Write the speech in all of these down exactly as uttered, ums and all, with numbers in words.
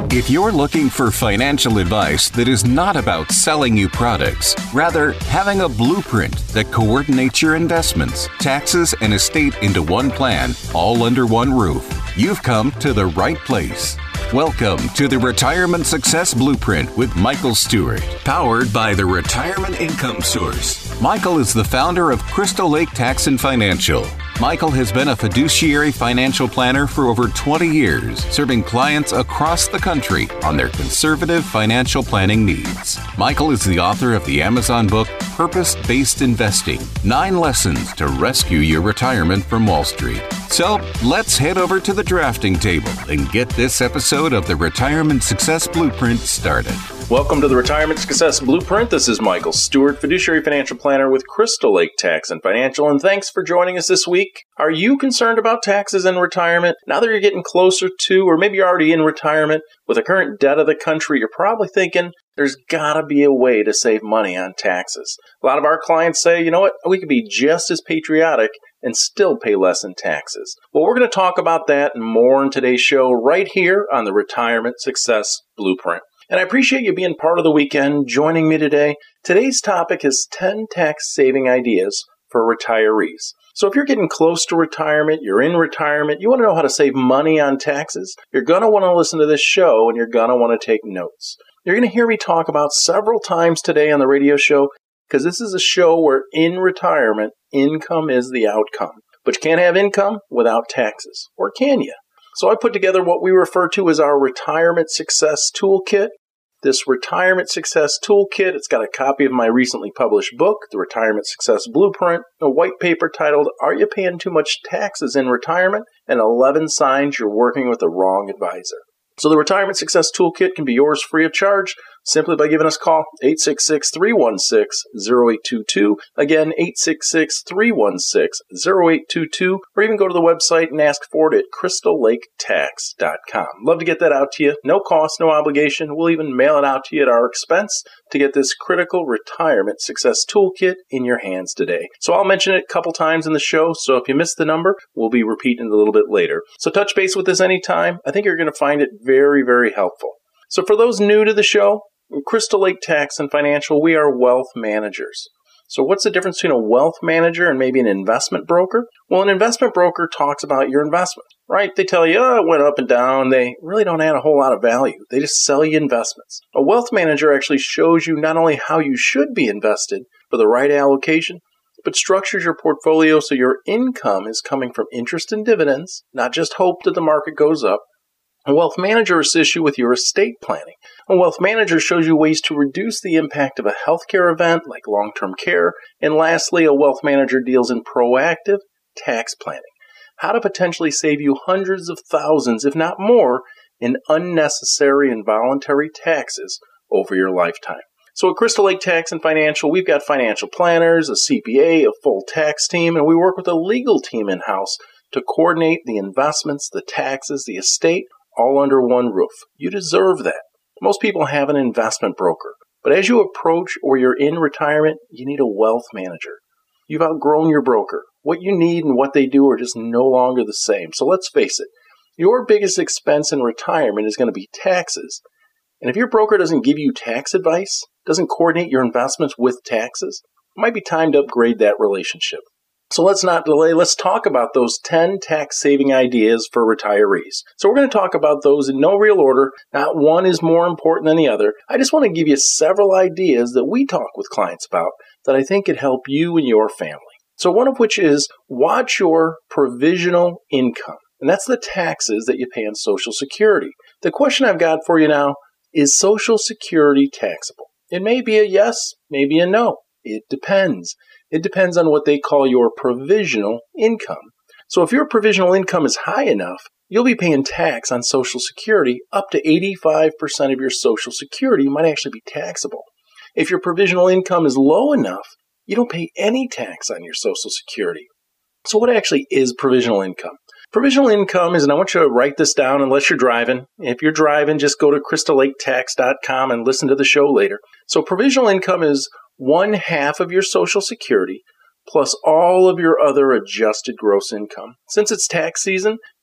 If you're looking for financial advice that is not about selling you products, rather having a blueprint that coordinates your investments, taxes, and estate into one plan, all under one roof, you've come to the right place. Welcome to the Retirement Success Blueprint with Michael Stewart, powered by the Retirement Income Source. Michael is the founder of Crystal Lake Tax and Financial. Michael has been a fiduciary financial planner for over twenty years, serving clients across the country on their conservative financial planning needs. Michael is the author of the Amazon book, Purpose-Based Investing, Nine Lessons to Rescue Your Retirement from Wall Street. So let's head over to the drafting table and get this episode of the Retirement Success Blueprint started. Welcome to the Retirement Success Blueprint. This is Michael Stewart, fiduciary financial planner with Crystal Lake Tax and Financial, and thanks for joining us this week. Are you concerned about taxes in retirement? Now that you're getting closer to, or maybe you're already in retirement, with the current debt of the country, you're probably thinking, there's gotta be a way to save money on taxes. A lot of our clients say, you know what, we could be just as patriotic and still pay less in taxes. Well, we're going to talk about that and more in today's show right here on the Retirement Success Blueprint. And I appreciate you being part of the weekend, joining me today. Today's topic is ten tax-saving ideas for retirees. So if you're getting close to retirement, you're in retirement, you want to know how to save money on taxes, you're going to want to listen to this show and you're going to want to take notes. You're going to hear me talk about several times today on the radio show, because this is a show where in retirement, income is the outcome. But you can't have income without taxes, or can you? So I put together what we refer to as our Retirement Success Toolkit. This Retirement Success Toolkit, it's got a copy of my recently published book, The Retirement Success Blueprint, a white paper titled, Are You Paying Too Much Taxes in Retirement? And eleven Signs You're Working with the Wrong Advisor. So the Retirement Success Toolkit can be yours free of charge simply by giving us a call, eight six six, three one six, zero eight two two. Again, eight six six, three one six, zero eight two two. Or even go to the website and ask for it at crystal lake tax dot com. Love to get that out to you. No cost, no obligation. We'll even mail it out to you at our expense to get this critical Retirement Success Toolkit in your hands today. So I'll mention it a couple times in the show, so if you missed the number, we'll be repeating it a little bit later. So touch base with us anytime. I think you're going to find it very, very helpful. So for those new to the show, Crystal Lake Tax and Financial, we are wealth managers. So what's the difference between a wealth manager and maybe an investment broker? Well, an investment broker talks about your investment, right? They tell you, oh, it went up and down. They really don't add a whole lot of value. They just sell you investments. A wealth manager actually shows you not only how you should be invested for the right allocation, but structures your portfolio so your income is coming from interest and dividends, not just hope that the market goes up. A wealth manager assists you with your estate planning. A wealth manager shows you ways to reduce the impact of a healthcare event like long-term care. And lastly, a wealth manager deals in proactive tax planning, how to potentially save you hundreds of thousands, if not more, in unnecessary and voluntary taxes over your lifetime. So at Crystal Lake Tax and Financial, we've got financial planners, a C P A, a full tax team, and we work with a legal team in-house to coordinate the investments, the taxes, the estate, all under one roof. You deserve that. Most people have an investment broker, but as you approach or you're in retirement, you need a wealth manager. You've outgrown your broker. What you need and what they do are just no longer the same. So let's face it, your biggest expense in retirement is going to be taxes. And if your broker doesn't give you tax advice, doesn't coordinate your investments with taxes, it might be time to upgrade that relationship. So let's not delay. Let's talk about those ten tax-saving ideas for retirees. So we're going to talk about those in no real order. Not one is more important than the other. I just want to give you several ideas that we talk with clients about that I think could help you and your family. So one of which is watch your provisional income. And that's the taxes that you pay on Social Security. The question I've got for you now, is Social Security taxable? It may be a yes, maybe a no. It depends. It depends on what they call your provisional income. So if your provisional income is high enough, you'll be paying tax on Social Security. Up to eighty-five percent of your Social Security might actually be taxable. If your provisional income is low enough, you don't pay any tax on your Social Security. So what actually is provisional income? Provisional income is, and I want you to write this down unless you're driving. If you're driving, just go to crystal lake tax dot com and listen to the show later. So provisional income is one half of your Social Security plus all of your other adjusted gross income. Since it's tax season,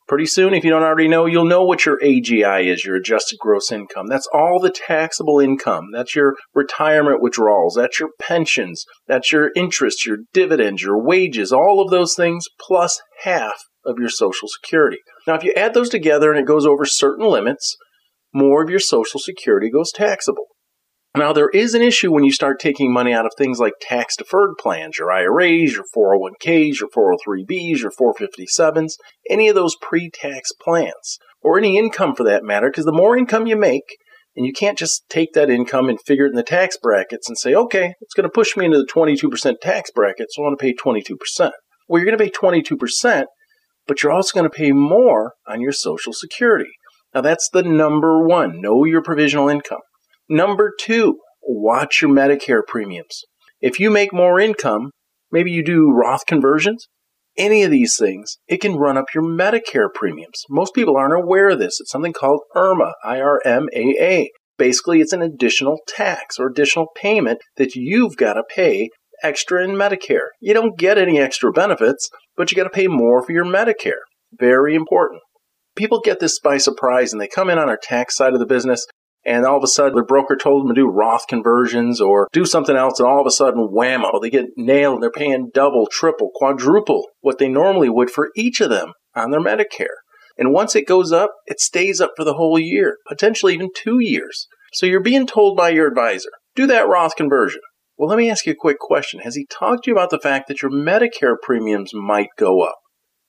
Pretty soon, if you don't already know, you'll know what your A G I is, your adjusted gross income. That's all the taxable income. That's your retirement withdrawals. That's your pensions. That's your interest, your dividends, your wages, all of those things, plus half of your Social Security. Now, if you add those together and it goes over certain limits, more of your Social Security goes taxable. Now, there is an issue when you start taking money out of things like tax-deferred plans, your I R As, your four oh one k's, your four oh three b's, your four fifty-sevens, any of those pre-tax plans, or any income for that matter, because the more income you make, and you can't just take that income and figure it in the tax brackets and say, okay, it's going to push me into the twenty-two percent tax bracket, so I want to pay twenty-two percent. Well, you're going to pay twenty-two percent, but you're also going to pay more on your Social Security. Now, that's the number one. Know your provisional income. Number two, watch your Medicare premiums. If you make more income, maybe you do Roth conversions, any of these things, it can run up your Medicare premiums. Most people aren't aware of this. It's something called I R M A, I R M A A. Basically, it's an additional tax or additional payment that you've got to pay extra in Medicare. You don't get any extra benefits, but you got to pay more for your Medicare. Very important. People get this by surprise and they come in on our tax side of the business, and all of a sudden, the broker told them to do Roth conversions or do something else, and all of a sudden, whammo, they get nailed. They're paying double, triple, quadruple what they normally would for each of them on their Medicare. And once it goes up, it stays up for the whole year, potentially even two years. So you're being told by your advisor, do that Roth conversion. Well, let me ask you a quick question. Has he talked to you about the fact that your Medicare premiums might go up?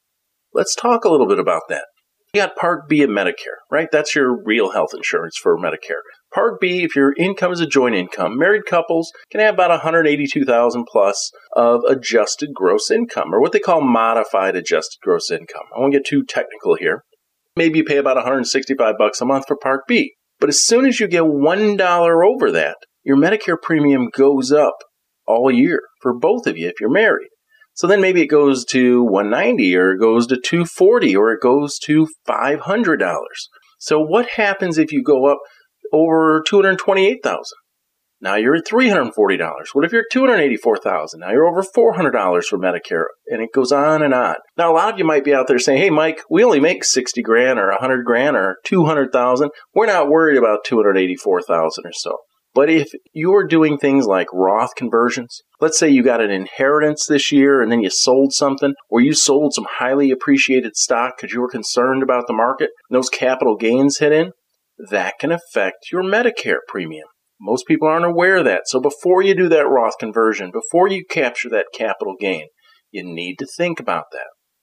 Let's talk a little bit about that. You got Part B of Medicare, right? That's your real health insurance for Medicare. Part B, if your income is a joint income, married couples can have about one hundred eighty-two thousand dollars plus of adjusted gross income, or what they call modified adjusted gross income. I won't get too technical here. Maybe you pay about one hundred sixty-five bucks a month for Part B. But as soon as you get one dollar over that, your Medicare premium goes up all year for both of you if you're married. So then maybe it goes to one hundred ninety dollars, or it goes to two hundred forty dollars, or it goes to five hundred dollars. So what happens if you go up over two hundred twenty-eight thousand dollars? Now you're at three hundred forty dollars. What if you're at two hundred eighty-four thousand dollars? Now you're over four hundred dollars for Medicare, and it goes on and on. Now a lot of you might be out there saying, hey Mike, we only make sixty grand or one hundred grand or two hundred thousand. We're not worried about two hundred eighty-four thousand or so. But if you're doing things like Roth conversions, let's say you got an inheritance this year and then you sold something, or you sold some highly appreciated stock because you were concerned about the market, and those capital gains hit in, that can affect your Medicare premium. Most people aren't aware of that. So before you do that Roth conversion, before you capture that capital gain, you need to think about that.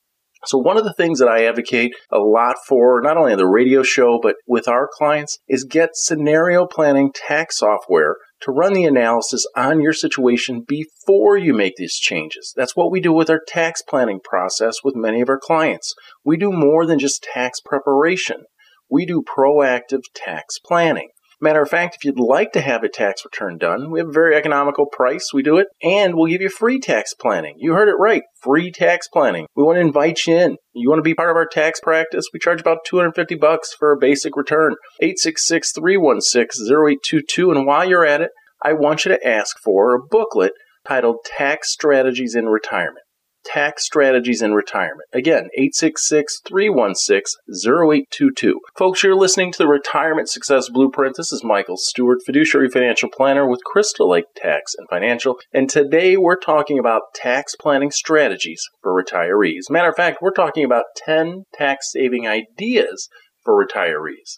So one of the things that I advocate a lot for, not only on the radio show, but with our clients, is get scenario planning tax software to run the analysis on your situation before you make these changes. That's what we do with our tax planning process with many of our clients. We do more than just tax preparation. We do proactive tax planning. Matter of fact, if you'd like to have a tax return done, we have a very economical price. We do it, and we'll give you free tax planning. You heard it right, free tax planning. We want to invite you in. You want to be part of our tax practice? We charge about two hundred fifty bucks for a basic return. eight six six, three one six, zero eight two two. And while you're at it, I want you to ask for a booklet titled Tax Strategies in Retirement. Tax Strategies in Retirement. Again, eight six six, three one six, zero eight two two. Folks, you're listening to the Retirement Success Blueprint. This is Michael Stewart, fiduciary financial planner with Crystal Lake Tax and Financial. And today we're talking about tax planning strategies for retirees. Matter of fact, we're talking about ten tax saving ideas for retirees.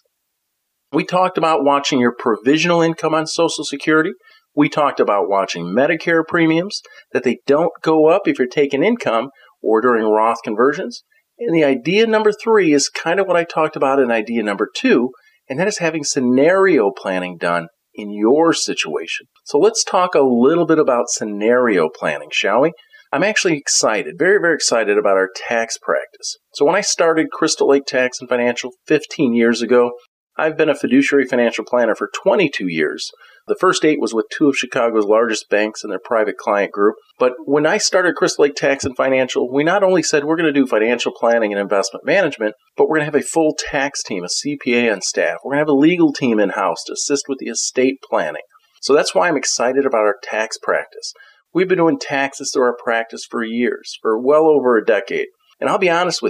We talked about watching your provisional income on Social Security. We talked about watching Medicare premiums, that they don't go up if you're taking income or during Roth conversions. And the idea number three is kind of what I talked about in idea number two, and that is having scenario planning done in your situation. So let's talk a little bit about scenario planning, shall we? I'm actually excited, very, very excited about our tax practice. So when I started Crystal Lake Tax and Financial fifteen years ago, I've been a fiduciary financial planner for twenty-two years. The first eight was with two of Chicago's largest banks and their private client group. But when I started Crystal Lake Tax and Financial, we not only said we're going to do financial planning and investment management, but we're going to have a full tax team, a C P A on staff. We're going to have a legal team in-house to assist with the estate planning. So that's why I'm excited about our tax practice. We've been doing taxes through our practice for years, for well over a decade. And I'll be honest with you,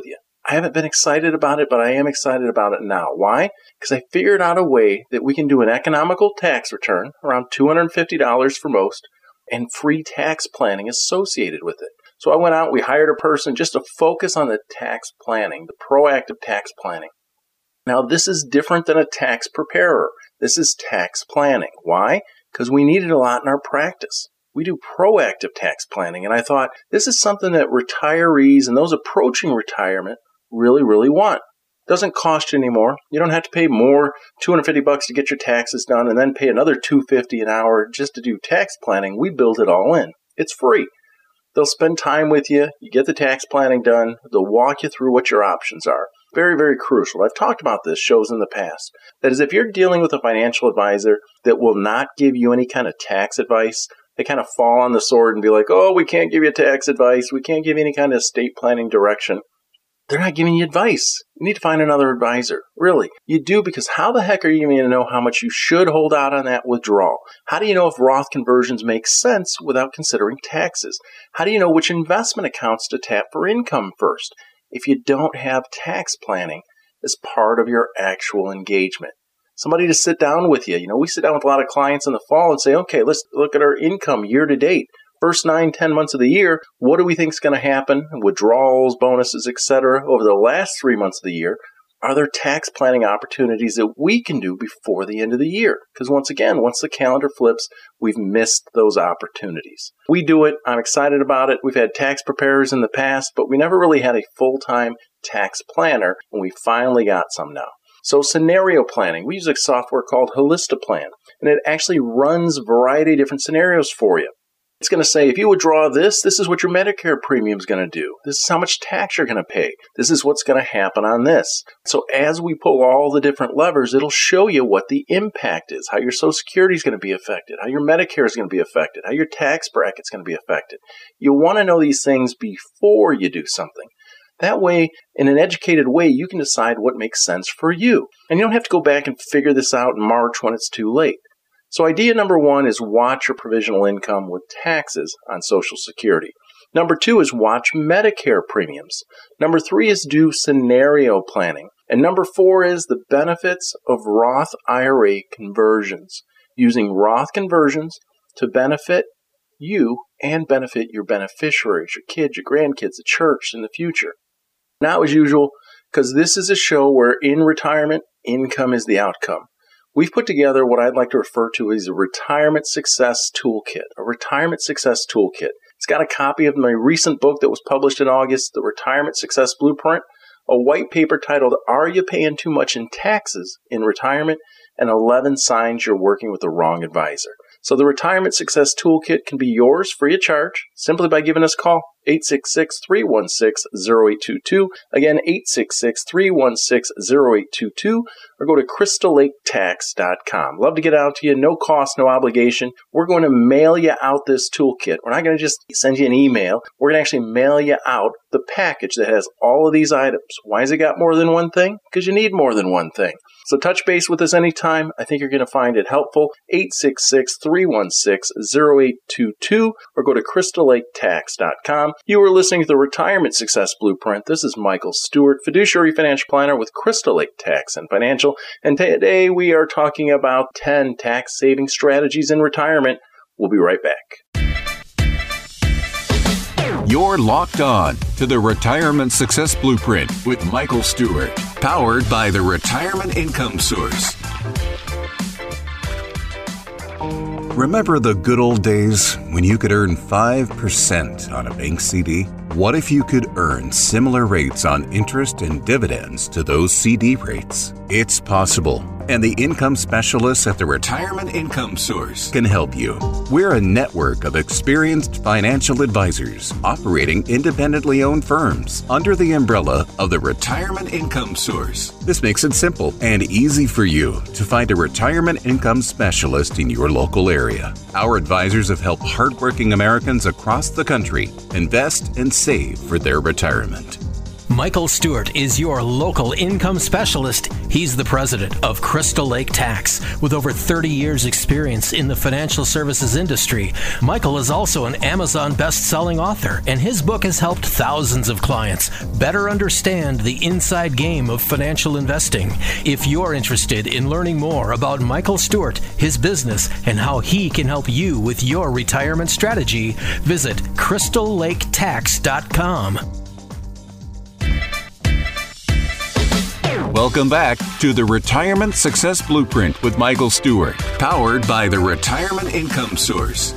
I haven't been excited about it, but I am excited about it now. Why? Because I figured out a way that we can do an economical tax return, around two hundred fifty dollars for most, and free tax planning associated with it. So I went out, we hired a person just to focus on the tax planning, the proactive tax planning. Now, this is different than a tax preparer. This is tax planning. Why? Because we need it a lot in our practice. We do proactive tax planning, and I thought this is something that retirees and those approaching retirement really, really want. It doesn't cost you anymore. You don't have to pay more, two hundred fifty bucks to get your taxes done, and then pay another two hundred fifty an hour just to do tax planning. We build it all in. It's free. They'll spend time with you. You get the tax planning done. They'll walk you through what your options are. Very, very crucial. I've talked about this shows in the past. That is, if you're dealing with a financial advisor that will not give you any kind of tax advice, they kind of fall on the sword and be like, oh, we can't give you tax advice. We can't give you any kind of estate planning direction. They're not giving you advice. You need to find another advisor. Really. You do, because how the heck are you going to know how much you should hold out on that withdrawal? How do you know if Roth conversions make sense without considering taxes? How do you know which investment accounts to tap for income first if you don't have tax planning as part of your actual engagement? Somebody to sit down with you. You know, we sit down with a lot of clients in the fall and say, okay, let's look at our income year to date. First nine, ten months of the year, what do we think is going to happen? Withdrawals, bonuses, et cetera. Over the last three months of the year, are there tax planning opportunities that we can do before the end of the year? Because once again, once the calendar flips, we've missed those opportunities. We do it. I'm excited about it. We've had tax preparers in the past, but we never really had a full-time tax planner, and we finally got some now. So scenario planning, we use a software called Holistiplan, and it actually runs a variety of different scenarios for you. It's going to say, if you withdraw this, this is what your Medicare premium is going to do. This is how much tax you're going to pay. This is what's going to happen on this. So as we pull all the different levers, it'll show you what the impact is, how your Social Security is going to be affected, how your Medicare is going to be affected, how your tax bracket is going to be affected. You want to know these things before you do something. That way, in an educated way, you can decide what makes sense for you. And you don't have to go back and figure this out in March when it's too late. So idea number one is watch your provisional income with taxes on Social Security. Number two is watch Medicare premiums. Number three is do scenario planning. And number four is the benefits of Roth I R A conversions. Using Roth conversions to benefit you and benefit your beneficiaries, your kids, your grandkids, the church in the future. Now, as usual, because this is a show where in retirement, income is the outcome. We've put together what I'd like to refer to as a retirement success toolkit, a retirement success toolkit. It's got a copy of my recent book that was published in August, The Retirement Success Blueprint, a white paper titled, Are You Paying Too Much in Taxes in Retirement? And eleven Signs You're Working with the Wrong Advisor. So the Retirement Success Toolkit can be yours free of charge simply by giving us a call, eight six six, three one six, zero eight two two. Again, eight six six, three one six, zero eight two two, or go to crystal lake tax dot com. Love to get out to you. No cost, no obligation. We're going to mail you out this toolkit. We're not going to just send you an email. We're going to actually mail you out the package that has all of these items. Why has it got more than one thing? Because you need more than one thing. So touch base with us anytime. I think you're going to find it helpful. eight six six, three one six, zero eight two two, or go to crystal lake tax dot com. You are listening to the Retirement Success Blueprint. This is Michael Stewart, fiduciary financial planner with Crystal Lake Tax and Financial. And today we are talking about ten tax saving strategies in retirement. We'll be right back. You're locked on to the Retirement Success Blueprint with Michael Stewart, powered by the Retirement Income Source. Remember the good old days when you could earn five percent on a bank C D? What if you could earn similar rates on interest and dividends to those C D rates? It's possible. And the income specialists at the Retirement Income Source can help you. We're a network of experienced financial advisors operating independently owned firms under the umbrella of the Retirement Income Source. This makes it simple and easy for you to find a retirement income specialist in your local area. Our advisors have helped hardworking Americans across the country invest and save for their retirement. Michael Stewart is your local income specialist. He's the president of Crystal Lake Tax. With over thirty years experience in the financial services industry, Michael is also an Amazon best-selling author, and his book has helped thousands of clients better understand the inside game of financial investing. If you're interested in learning more about Michael Stewart, his business, and how he can help you with your retirement strategy, visit crystal lake tax dot com. Welcome back to the Retirement Success Blueprint with Michael Stewart, powered by the Retirement Income Source.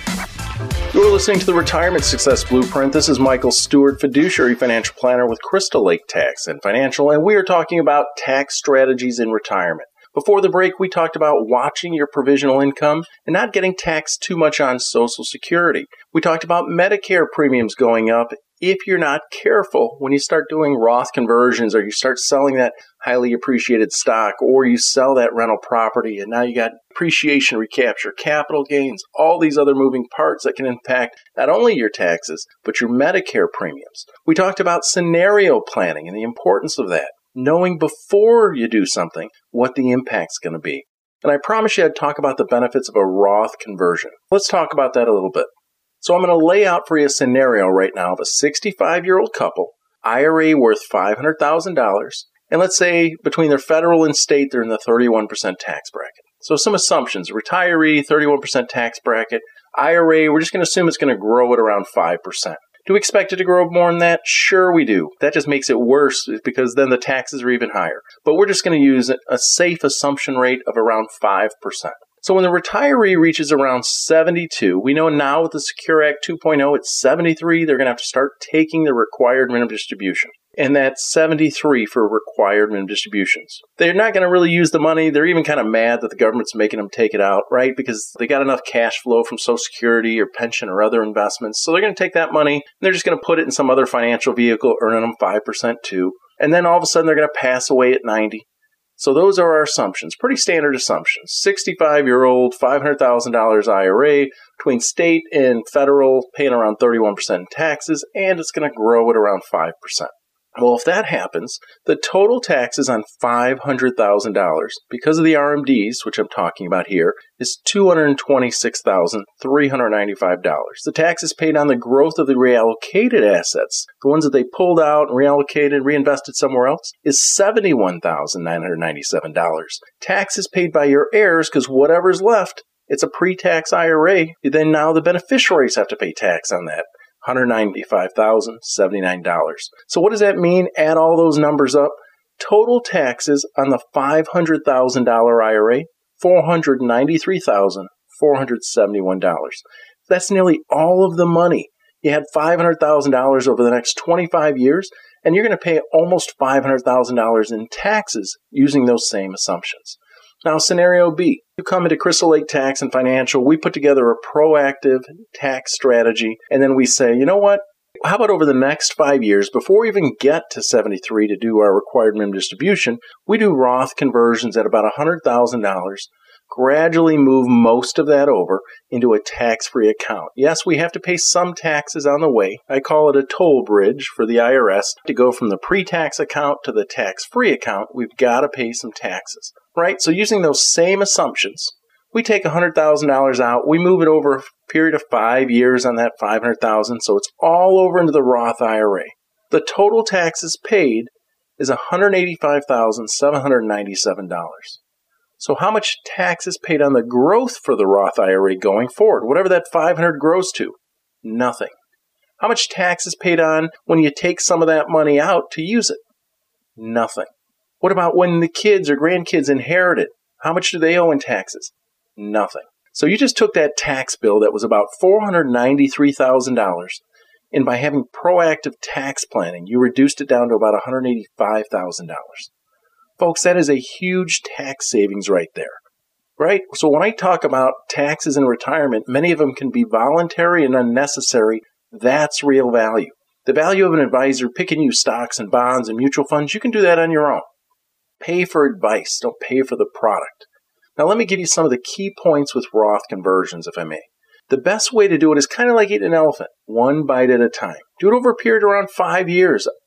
You're listening to the Retirement Success Blueprint. This is Michael Stewart, fiduciary financial planner with Crystal Lake Tax and Financial, and we are talking about tax strategies in retirement. Before the break, we talked about watching your provisional income and not getting taxed too much on Social Security. We talked about Medicare premiums going up if you're not careful when you start doing Roth conversions, or you start selling that highly appreciated stock, or you sell that rental property and now you got appreciation recapture, capital gains, all these other moving parts that can impact not only your taxes, but your Medicare premiums. We talked about scenario planning and the importance of that, knowing before you do something what the impact's going to be. And I promise you I'd talk about the benefits of a Roth conversion. Let's talk about that a little bit. So I'm going to lay out for you a scenario right now of a sixty-five-year-old couple, I R A worth five hundred thousand dollars, and let's say between their federal and state, they're in the thirty-one percent tax bracket. So some assumptions: retiree, thirty-one percent tax bracket; I R A, we're just going to assume it's going to grow at around five percent. Do we expect it to grow more than that? Sure we do. That just makes it worse because then the taxes are even higher. But we're just going to use a safe assumption rate of around five percent. So when the retiree reaches around seventy-two, we know now with the Secure Act two point oh, it's seventy-three, they're going to have to start taking the required minimum distribution. And that's seventy-three for required minimum distributions. They're not going to really use the money. They're even kind of mad that the government's making them take it out, right? Because they got enough cash flow from Social Security or pension or other investments. So they're going to take that money and they're just going to put it in some other financial vehicle, earning them five percent too. And then all of a sudden they're going to pass away at ninety. So those are our assumptions, pretty standard assumptions. sixty-five-year-old, five hundred thousand dollars I R A between state and federal, paying around thirty-one percent in taxes, and it's going to grow at around five percent. Well, if that happens, the total taxes on five hundred thousand dollars, because of the R M Ds, which I'm talking about here, is two hundred twenty-six thousand three hundred ninety-five dollars. The taxes paid on the growth of the reallocated assets, the ones that they pulled out and reallocated, reinvested somewhere else, is seventy-one thousand nine hundred ninety-seven dollars. Taxes paid by your heirs, because whatever's left, it's a pre-tax I R A, then now the beneficiaries have to pay tax on that. one hundred ninety-five thousand seventy-nine dollars. So what does that mean? Add all those numbers up. Total taxes on the five hundred thousand dollars I R A, four hundred ninety-three thousand four hundred seventy-one dollars. That's nearly all of the money. You had five hundred thousand dollars over the next twenty-five years, and you're going to pay almost five hundred thousand dollars in taxes using those same assumptions. Now, scenario B, you come into Crystal Lake Tax and Financial, we put together a proactive tax strategy, and then we say, you know what, how about over the next five years, before we even get to seventy-three to do our required minimum distribution, we do Roth conversions at about one hundred thousand dollars, gradually move most of that over into a tax-free account. Yes, we have to pay some taxes on the way. I call it a toll bridge for the I R S. To go from the pre-tax account to the tax-free account, we've got to pay some taxes. Right? So using those same assumptions, we take one hundred thousand dollars out, we move it over a period of five years on that five hundred thousand dollars, so it's all over into the Roth I R A. The total taxes paid is one hundred eighty-five thousand seven hundred ninety-seven dollars. So how much tax is paid on the growth for the Roth I R A going forward, whatever that five hundred grows to? Nothing. How much tax is paid on when you take some of that money out to use it? Nothing. What about when the kids or grandkids inherit it? How much do they owe in taxes? Nothing. So you just took that tax bill that was about four hundred ninety-three thousand dollars, and by having proactive tax planning, you reduced it down to about one hundred eighty-five thousand dollars. Folks, that is a huge tax savings right there, right? So when I talk about taxes in retirement, many of them can be voluntary and unnecessary. That's real value. The value of an advisor picking you stocks and bonds and mutual funds, you can do that on your own. Pay for advice, don't pay for the product. Now let me give you some of the key points with Roth conversions, if I may. The best way to do it is kind of like eating an elephant, one bite at a time. Do it over a period around five years.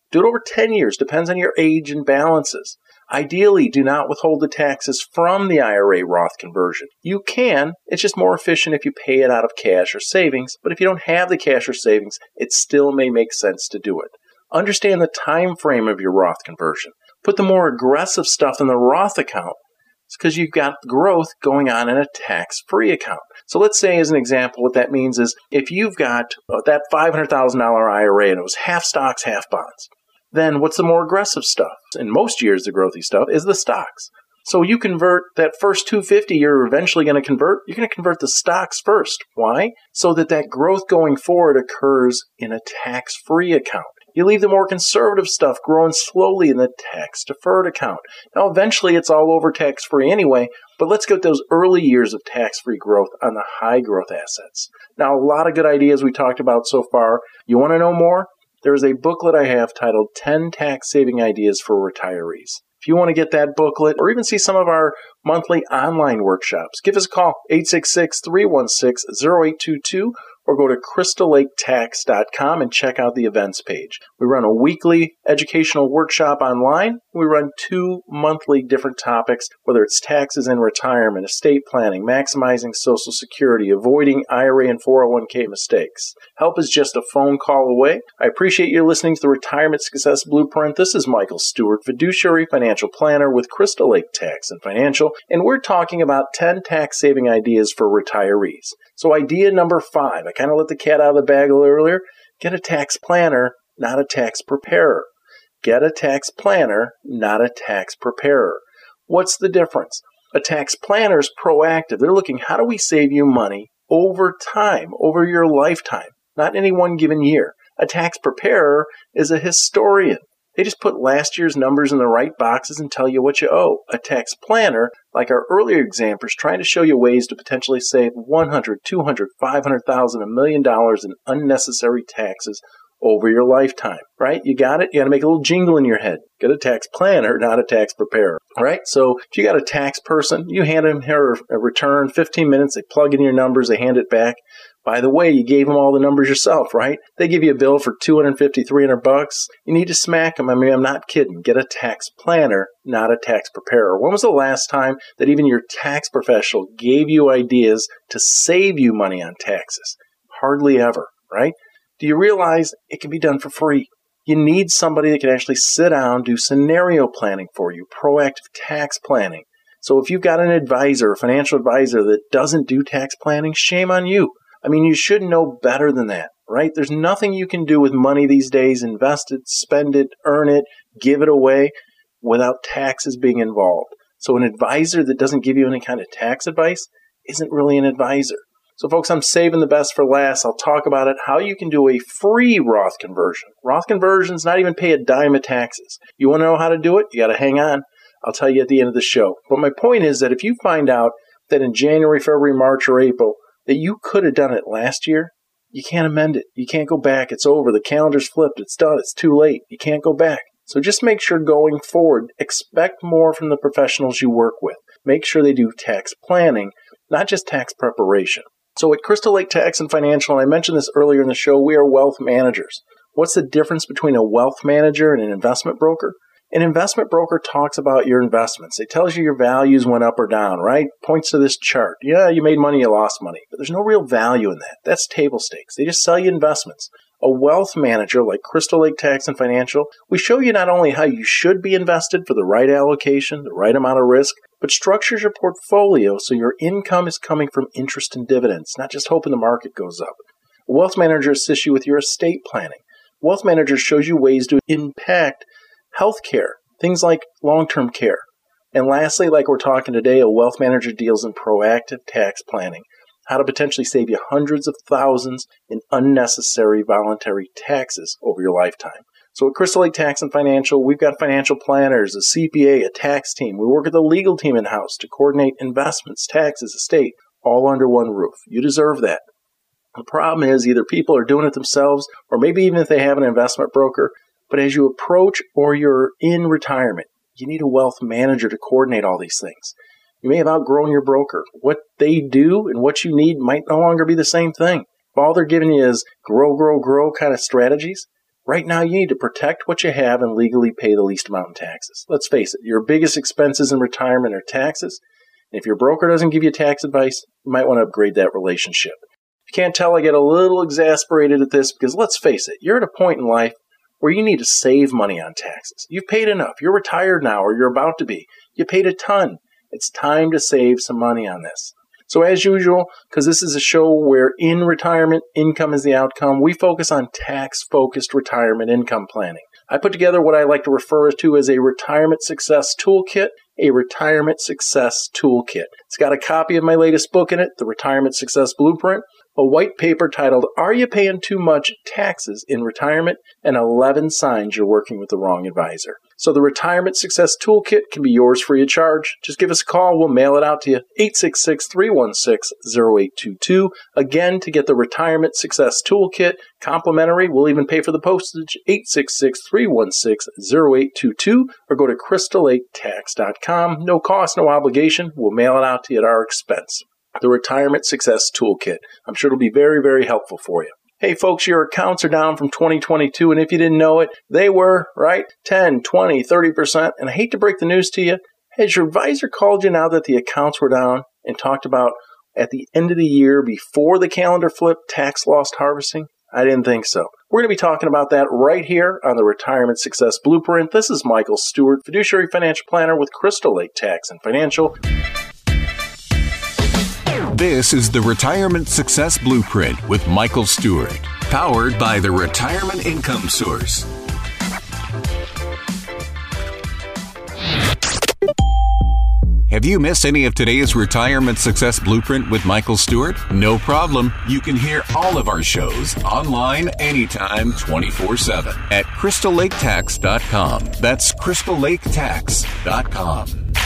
Do it over ten years, depends on your age and balances. Ideally, do not withhold the taxes from the I R A Roth conversion. You can, it's just more efficient if you pay it out of cash or savings, but if you don't have the cash or savings, it still may make sense to do it. Understand the time frame of your Roth conversion. Put the more aggressive stuff in the Roth account. It's because you've got growth going on in a tax-free account. So let's say, as an example, what that means is if you've got uh, that five hundred thousand dollars I R A and it was half stocks, half bonds, then what's the more aggressive stuff? In most years, the growthy stuff is the stocks. So you convert that first two hundred fifty you're eventually going to convert, you're going to convert the stocks first. Why? So that that growth going forward occurs in a tax-free account. You leave the more conservative stuff growing slowly in the tax-deferred account. Now, eventually, it's all over tax-free anyway, but let's get those early years of tax-free growth on the high-growth assets. Now, a lot of good ideas we talked about so far. You want to know more? There is a booklet I have titled ten Tax-Saving Ideas for Retirees. If you want to get that booklet or even see some of our monthly online workshops, give us a call, eight six six, three one six, zero eight two two, or go to crystal lake tax dot com and check out the events page. We run a weekly educational workshop online. We run two monthly different topics, whether it's taxes and retirement, estate planning, maximizing Social Security, avoiding I R A and four oh one k mistakes. Help is just a phone call away. I appreciate you listening to the Retirement Success Blueprint. This is Michael Stewart, fiduciary financial planner with Crystal Lake Tax and Financial, and we're talking about ten tax-saving ideas for retirees. So idea number five, I kind of let the cat out of the bag a little earlier. Get a tax planner, not a tax preparer. Get a tax planner, not a tax preparer. What's the difference? A tax planner is proactive. They're looking, how do we save you money over time, over your lifetime, not any one given year. A tax preparer is a historian. They just put last year's numbers in the right boxes and tell you what you owe. A tax planner, like our earlier example, is trying to show you ways to potentially save one hundred, two hundred, five hundred thousand, a million dollars in unnecessary taxes over your lifetime, right? You got it? You got to make a little jingle in your head. Get a tax planner, not a tax preparer, right? So if you got a tax person, you hand them her a return, fifteen minutes, they plug in your numbers, they hand it back. By the way, you gave them all the numbers yourself, right? They give you a bill for two hundred fifty, three hundred bucks. You need to smack them. I mean, I'm not kidding. Get a tax planner, not a tax preparer. When was the last time that even your tax professional gave you ideas to save you money on taxes? Hardly ever, right? Do you realize it can be done for free? You need somebody that can actually sit down, do scenario planning for you, proactive tax planning. So if you've got an advisor, a financial advisor that doesn't do tax planning, shame on you. I mean, you should know better than that, right? There's nothing you can do with money these days, invest it, spend it, earn it, give it away, without taxes being involved. So an advisor that doesn't give you any kind of tax advice isn't really an advisor. So folks, I'm saving the best for last. I'll talk about it, how you can do a free Roth conversion. Roth conversions, not even pay a dime of taxes. You want to know how to do it? You got to hang on. I'll tell you at the end of the show. But my point is that if you find out that in January, February, March, or April, that you could have done it last year, you can't amend it. You can't go back. It's over. The calendar's flipped. It's done. It's too late. You can't go back. So just make sure going forward, expect more from the professionals you work with. Make sure they do tax planning, not just tax preparation. So at Crystal Lake Tax and Financial, and I mentioned this earlier in the show, we are wealth managers. What's the difference between a wealth manager and an investment broker? An investment broker talks about your investments. It tells you your values went up or down, right? Points to this chart. Yeah, you made money, you lost money. But there's no real value in that. That's table stakes. They just sell you investments. A wealth manager like Crystal Lake Tax and Financial, we show you not only how you should be invested for the right allocation, the right amount of risk, but structures your portfolio so your income is coming from interest and dividends, not just hoping the market goes up. A wealth manager assists you with your estate planning. A wealth manager shows you ways to impact healthcare, things like long-term care. And lastly, like we're talking today, a wealth manager deals in proactive tax planning, how to potentially save you hundreds of thousands in unnecessary voluntary taxes over your lifetime. So at Crystal Lake Tax and Financial, we've got financial planners, a C P A, a tax team. We work with a legal team in-house to coordinate investments, taxes, estate, all under one roof. You deserve that. The problem is either people are doing it themselves, or maybe even if they have an investment broker, but as you approach or you're in retirement, you need a wealth manager to coordinate all these things. You may have outgrown your broker. What they do and what you need might no longer be the same thing. If all they're giving you is grow, grow, grow kind of strategies, Right now, you need to protect what you have and legally pay the least amount in taxes. Let's face it, your biggest expenses in retirement are taxes. And if your broker doesn't give you tax advice, you might want to upgrade that relationship. If you can't tell, I get a little exasperated at this because let's face it, you're at a point in life where you need to save money on taxes. You've paid enough. You're retired now, or you're about to be. You paid a ton. It's time to save some money on this. So as usual, because this is a show where in retirement, income is the outcome, we focus on tax-focused retirement income planning. I put together what I like to refer to as a retirement success toolkit, a retirement success toolkit. It's got a copy of my latest book in it, The Retirement Success Blueprint, a white paper titled, Are You Paying Too Much Taxes in Retirement? And eleven Signs You're Working with the Wrong Advisor. So the Retirement Success Toolkit can be yours free of charge. Just give us a call. We'll mail it out to you. eight six six, three one six, zero eight two two. Again, to get the Retirement Success Toolkit complimentary, we'll even pay for the postage. eight six six, three one six, zero eight two two. Or go to crystal lake tax dot com. No cost, no obligation. We'll mail it out to you at our expense. The Retirement Success Toolkit. I'm sure it'll be very, very helpful for you. Hey folks, your accounts are down from twenty twenty-two, and if you didn't know it, they were, right, ten, twenty, thirty percent. And I hate to break the news to you, has your advisor called you now that the accounts were down and talked about at the end of the year, before the calendar flip, tax loss harvesting? I didn't think so. We're going to be talking about that right here on the Retirement Success Blueprint. This is Michael Stewart, fiduciary financial planner with Crystal Lake Tax and Financial. This is the Retirement Success Blueprint with Michael Stewart, powered by the Retirement Income Source. Have you missed any of today's Retirement Success Blueprint with Michael Stewart? No problem. You can hear all of our shows online anytime, twenty-four seven at crystal lake tax dot com. That's crystal lake tax dot com.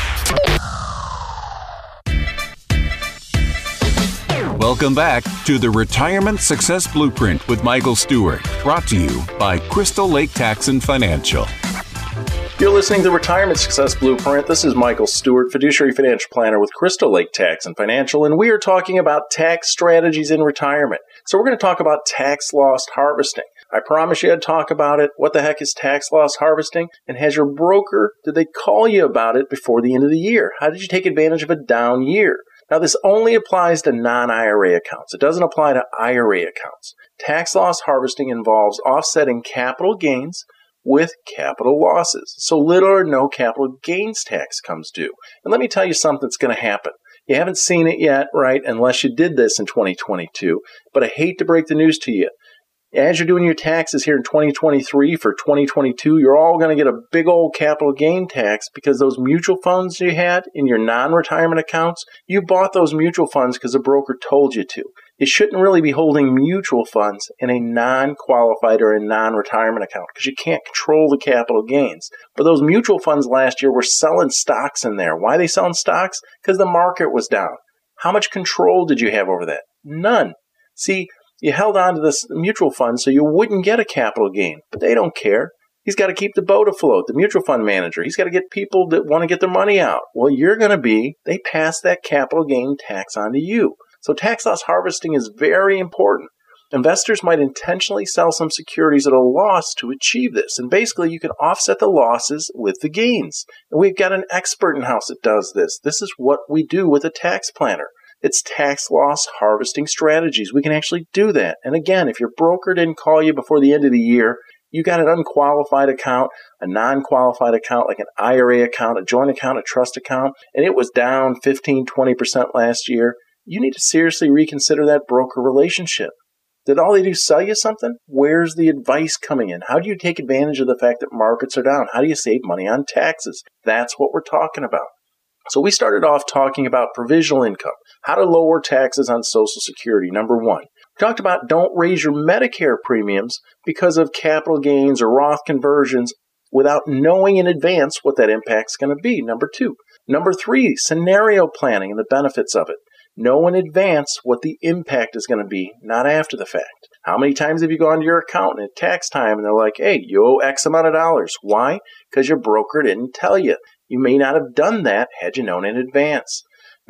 Welcome back to the Retirement Success Blueprint with Michael Stewart, brought to you by Crystal Lake Tax and Financial. You're listening to the Retirement Success Blueprint. This is Michael Stewart, fiduciary financial planner with Crystal Lake Tax and Financial, and we are talking about tax strategies in retirement. So we're going to talk about tax loss harvesting. I promise you I'd talk about it. What the heck is tax loss harvesting? And has your broker, did they call you about it before the end of the year? How did you take advantage of a down year? Now, this only applies to non-I R A accounts. It doesn't apply to I R A accounts. Tax loss harvesting involves offsetting capital gains with capital losses. So little or no capital gains tax comes due. And let me tell you something that's going to happen. You haven't seen it yet, right, unless you did this in twenty twenty-two. But I hate to break the news to you. As you're doing your taxes here in twenty twenty-three for twenty twenty-two, you're all going to get a big old capital gain tax because those mutual funds you had in your non-retirement accounts, you bought those mutual funds because a broker told you to. You shouldn't really be holding mutual funds in a non-qualified or a non-retirement account because you can't control the capital gains. But those mutual funds last year were selling stocks in there. Why are they selling stocks? Because the market was down. How much control did you have over that? None. See, you held on to this mutual fund so you wouldn't get a capital gain, but they don't care. He's got to keep the boat afloat, the mutual fund manager. He's got to get people that want to get their money out. Well, you're going to be, they pass that capital gain tax on to you. So tax loss harvesting is very important. Investors might intentionally sell some securities at a loss to achieve this. And basically, you can offset the losses with the gains. And we've got an expert in-house that does this. This is what we do with a tax planner. It's tax loss harvesting strategies. We can actually do that. And again, if your broker didn't call you before the end of the year, you got an unqualified account, a non-qualified account, like an I R A account, a joint account, a trust account, and it was down fifteen, twenty percent last year, you need to seriously reconsider that broker relationship. Did all they do sell you something? Where's the advice coming in? How do you take advantage of the fact that markets are down? How do you save money on taxes? That's what we're talking about. So we started off talking about provisional income, how to lower taxes on Social Security, number one. We talked about don't raise your Medicare premiums because of capital gains or Roth conversions without knowing in advance what that impact's going to be, number two. Number three, scenario planning and the benefits of it. Know in advance what the impact is going to be, not after the fact. How many times have you gone to your accountant at tax time and they're like, hey, you owe X amount of dollars. Why? Because your broker didn't tell you. You may not have done that had you known in advance.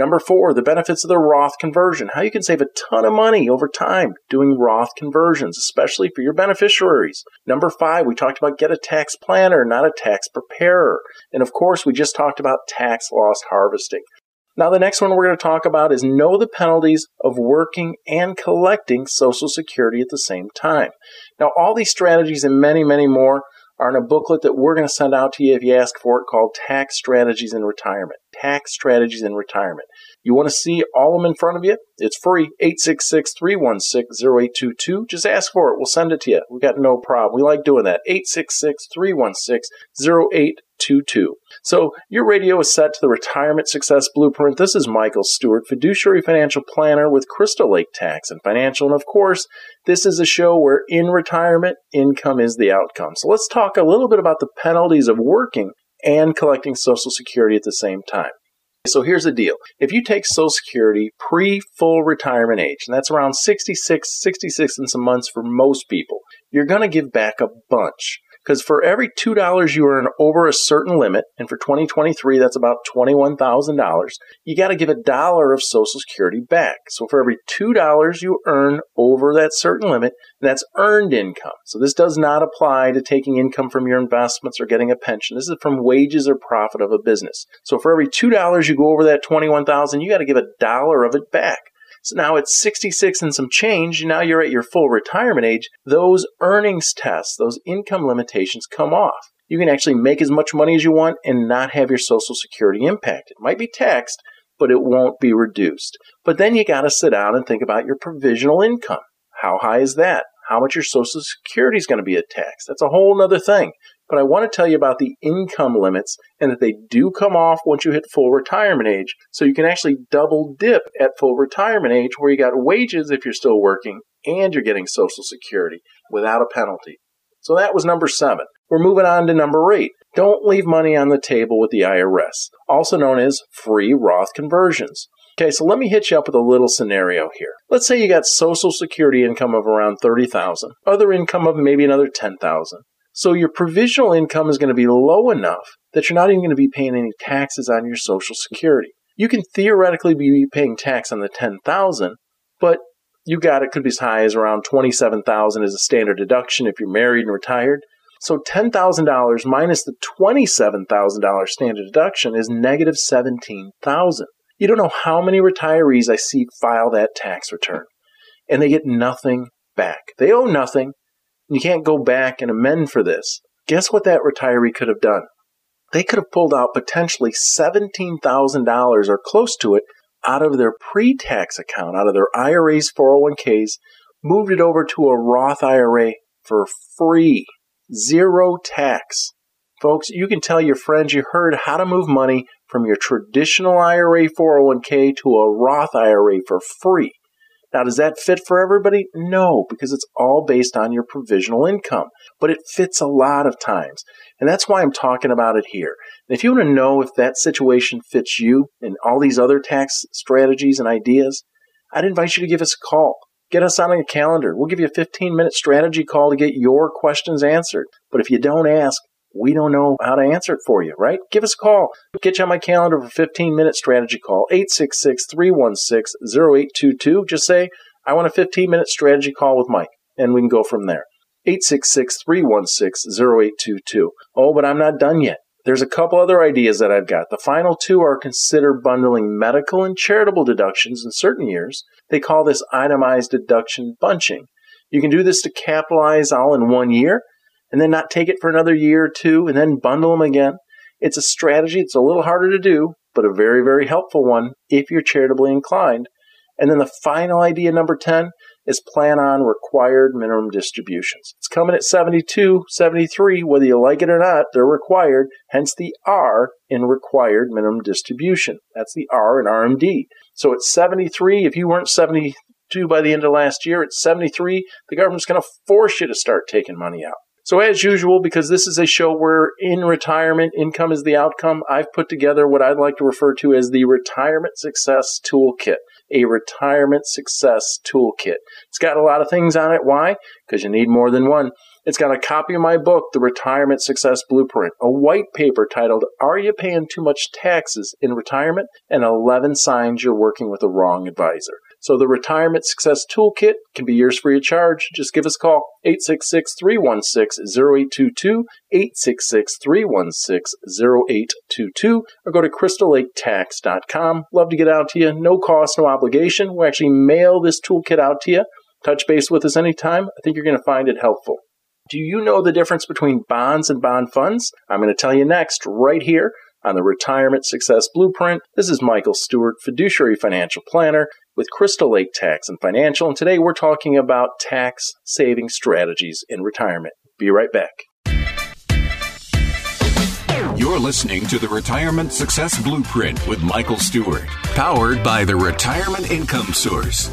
Number four, the benefits of the Roth conversion. How you can save a ton of money over time doing Roth conversions, especially for your beneficiaries. Number five, we talked about get a tax planner, not a tax preparer. And of course, we just talked about tax loss harvesting. Now, the next one we're going to talk about is know the penalties of working and collecting Social Security at the same time. Now, all these strategies and many, many more are in a booklet that we're going to send out to you if you ask for it, called Tax Strategies in Retirement. Tax Strategies in Retirement. You want to see all of them in front of you? It's free. eight six six, three one six, zero eight two two. Just ask for it. We'll send it to you. We got no problem. We like doing that. eight six six, three one six, zero eight two two. So your radio is set to the Retirement Success Blueprint. This is Michael Stewart, fiduciary financial planner with Crystal Lake Tax and Financial. And of course, this is a show where in retirement, income is the outcome. So let's talk a little bit about the penalties of working and collecting Social Security at the same time. So here's the deal. If you take Social Security pre-full retirement age, and that's around sixty-six, sixty-six and some months for most people, you're going to give back a bunch. Because for every two dollars you earn over a certain limit, and for twenty twenty-three, that's about twenty-one thousand dollars, you got to give a dollar of Social Security back. So for every two dollars you earn over that certain limit, that's earned income. So this does not apply to taking income from your investments or getting a pension. This is from wages or profit of a business. So for every two dollars you go over that twenty-one thousand dollars, you got to give a dollar of it back. So now at sixty-six and some change, now you're at your full retirement age, those earnings tests, those income limitations come off. You can actually make as much money as you want and not have your Social Security impacted. It might be taxed, but it won't be reduced. But then you got to sit down and think about your provisional income. How high is that? How much your Social Security is going to be taxed? That's a whole other thing. But I want to tell you about the income limits and that they do come off once you hit full retirement age. So you can actually double dip at full retirement age where you got wages if you're still working and you're getting Social Security without a penalty. So that was number seven. We're moving on to number eight. Don't leave money on the table with the I R S, also known as free Roth conversions. Okay, so let me hit you up with a little scenario here. Let's say you got Social Security income of around thirty thousand dollars, other income of maybe another ten thousand dollars. So your provisional income is going to be low enough that you're not even going to be paying any taxes on your Social Security. You can theoretically be paying tax on the ten thousand dollars, but you got it could be as high as around twenty-seven thousand dollars as a standard deduction if you're married and retired. So ten thousand dollars minus the twenty-seven thousand dollars standard deduction is negative seventeen thousand dollars. You don't know how many retirees I see file that tax return, and they get nothing back. They owe nothing. You can't go back and amend for this. Guess what that retiree could have done? They could have pulled out potentially seventeen thousand dollars or close to it out of their pre-tax account, out of their I R As, four oh one k's, moved it over to a Roth I R A for free, zero tax. Folks, you can tell your friends you heard how to move money from your traditional I R A four oh one k to a Roth I R A for free. Now, does that fit for everybody? No, because it's all based on your provisional income. But it fits a lot of times. And that's why I'm talking about it here. And if you want to know if that situation fits you and all these other tax strategies and ideas, I'd invite you to give us a call. Get us on a calendar. We'll give you a fifteen-minute strategy call to get your questions answered. But if you don't ask, we don't know how to answer it for you, right? Give us a call. Get you on my calendar for a fifteen-minute strategy call, eight six six, three one six, zero eight two two. Just say, I want a fifteen-minute strategy call with Mike, and we can go from there. eight six six, three one six, zero eight two two. Oh, but I'm not done yet. There's a couple other ideas that I've got. The final two are consider bundling medical and charitable deductions in certain years. They call this itemized deduction bunching. You can do this to capitalize all in one year, and then not take it for another year or two, and then bundle them again. It's a strategy. It's a little harder to do, but a very, very helpful one if you're charitably inclined. And then the final idea, number ten, is plan on required minimum distributions. It's coming at seventy-two, seventy-three, whether you like it or not, they're required, hence the R in required minimum distribution. That's the R in R M D. So at seventy-three, if you weren't seventy-two by the end of last year, at seventy-three, the government's going to force you to start taking money out. So as usual, because this is a show where in retirement, income is the outcome, I've put together what I'd like to refer to as the Retirement Success Toolkit. A Retirement Success Toolkit. It's got a lot of things on it. Why? Because you need more than one. It's got a copy of my book, The Retirement Success Blueprint, a white paper titled, Are You Paying Too Much Taxes in Retirement? And eleven Signs You're Working with the Wrong Advisor. So the Retirement Success Toolkit can be yours free of charge. Just give us a call, eight six six, three one six, zero eight two two, eight six six, three one six, zero eight two two, or go to crystal lake tax dot com. Love to get out to you. No cost, no obligation. We'll actually mail this toolkit out to you. Touch base with us anytime. I think you're going to find it helpful. Do you know the difference between bonds and bond funds? I'm going to tell you next, right here on the Retirement Success Blueprint. This is Michael Stewart, fiduciary financial planner with Crystal Lake Tax and Financial, and today we're talking about tax saving strategies in retirement. Be right back. You're listening to the Retirement Success Blueprint with Michael Stewart, powered by the Retirement Income Source.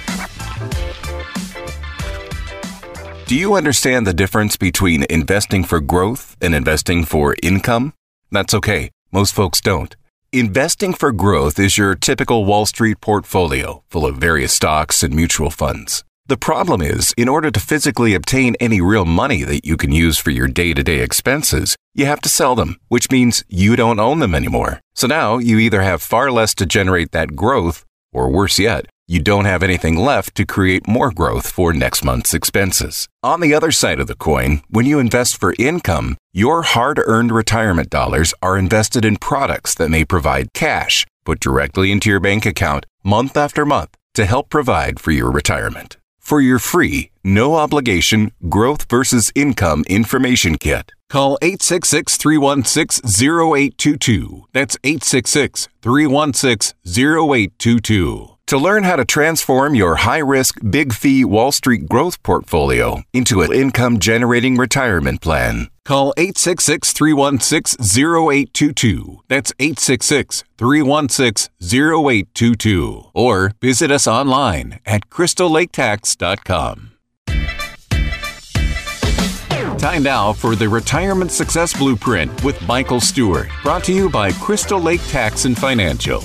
Do you understand the difference between investing for growth and investing for income? That's okay. Most folks don't. Investing for growth is your typical Wall Street portfolio full of various stocks and mutual funds. The problem is, in order to physically obtain any real money that you can use for your day-to-day expenses, you have to sell them, which means you don't own them anymore. So now you either have far less to generate that growth, or worse yet, you don't have anything left to create more growth for next month's expenses. On the other side of the coin, when you invest for income, your hard-earned retirement dollars are invested in products that may provide cash put directly into your bank account month after month to help provide for your retirement. For your free, no-obligation Growth versus Income Information Kit, call eight six six, three one six, zero eight two two. That's eight six six, three one six, zero eight two two. To learn how to transform your high-risk, big-fee Wall Street growth portfolio into an income-generating retirement plan, call eight six six, three one six, zero eight two two. That's eight six six, three one six, zero eight two two. Or visit us online at crystal lake tax dot com. Time now for the Retirement Success Blueprint with Michael Stewart, brought to you by Crystal Lake Tax and Financial.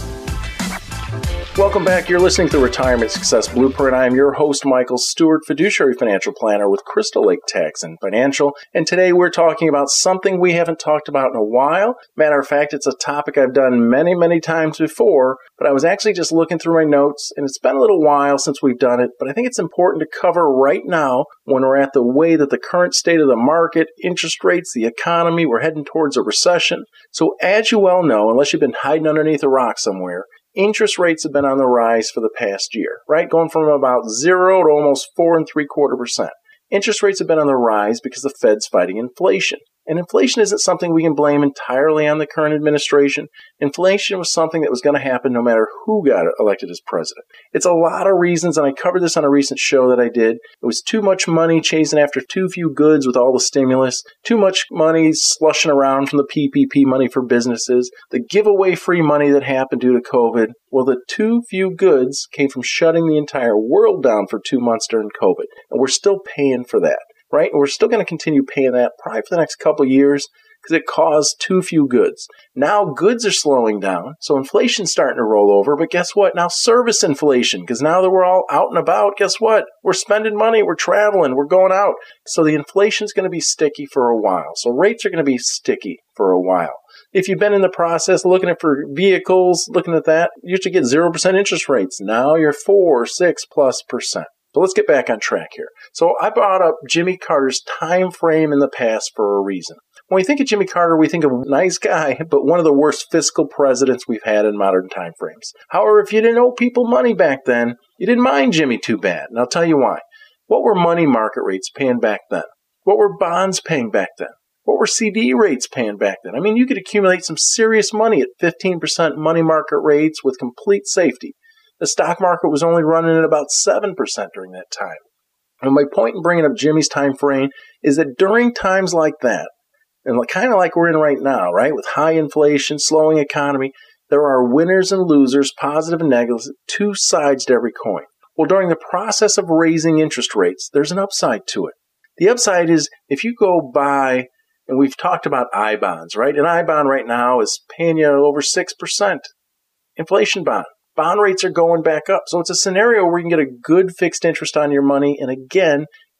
Welcome back. You're listening to the Retirement Success Blueprint. I am your host, Michael Stewart, fiduciary financial planner with Crystal Lake Tax and Financial. And today we're talking about something we haven't talked about in a while. Matter of fact, it's a topic I've done many, many times before, but I was actually just looking through my notes, and it's been a little while since we've done it, but I think it's important to cover right now when we're at the way that the current state of the market, interest rates, the economy, we're heading towards a recession. So as you well know, unless you've been hiding underneath a rock somewhere, interest rates have been on the rise for the past year, right? Going from about zero to almost four and three quarter percent. Interest rates have been on the rise because the Fed's fighting inflation. And inflation isn't something we can blame entirely on the current administration. Inflation was something that was going to happen no matter who got elected as president. It's a lot of reasons, and I covered this on a recent show that I did. It was too much money chasing after too few goods with all the stimulus, too much money slushing around from the P P P money for businesses, the giveaway free money that happened due to COVID. Well, the too few goods came from shutting the entire world down for two months during COVID, and we're still paying for that. Right? And we're still going to continue paying that probably for the next couple of years because it caused too few goods. Now goods are slowing down, so inflation's starting to roll over. But guess what? Now service inflation, because now that we're all out and about, guess what? We're spending money, we're traveling, we're going out. So the inflation's going to be sticky for a while. So rates are going to be sticky for a while. If you've been in the process looking at for vehicles, looking at that, you used to get zero percent interest rates. Now you're four, six plus percent. But let's get back on track here. So I brought up Jimmy Carter's time frame in the past for a reason. When we think of Jimmy Carter, we think of a nice guy, but one of the worst fiscal presidents we've had in modern time frames. However, if you didn't owe people money back then, you didn't mind Jimmy too bad. And I'll tell you why. What were money market rates paying back then? What were bonds paying back then? What were C D rates paying back then? I mean, you could accumulate some serious money at fifteen percent money market rates with complete safety. The stock market was only running at about seven percent during that time. And my point in bringing up Jimmy's time frame is that during times like that, and kind of like we're in right now, right, with high inflation, slowing economy, there are winners and losers, positive and negative, two sides to every coin. Well, during the process of raising interest rates, there's an upside to it. The upside is if you go buy, and we've talked about I bonds, right? An I bond right now is paying you over six percent. Inflation bond. Bond rates are going back up. So it's a scenario where you can get a good fixed interest on your money. And again,